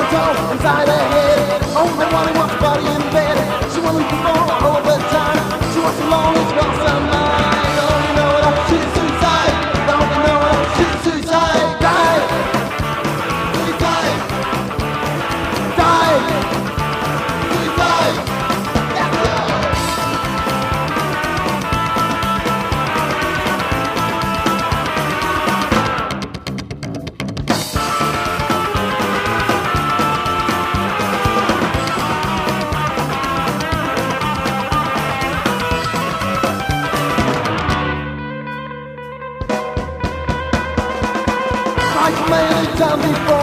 tall inside her head. Only one wants body in bed. She wants to go all the time. She wants to long as well some mind. Don't you know that she's suicide? Don't you know that she's suicide? Die! Suicide! Die! Suicide! That's it! Like many times before.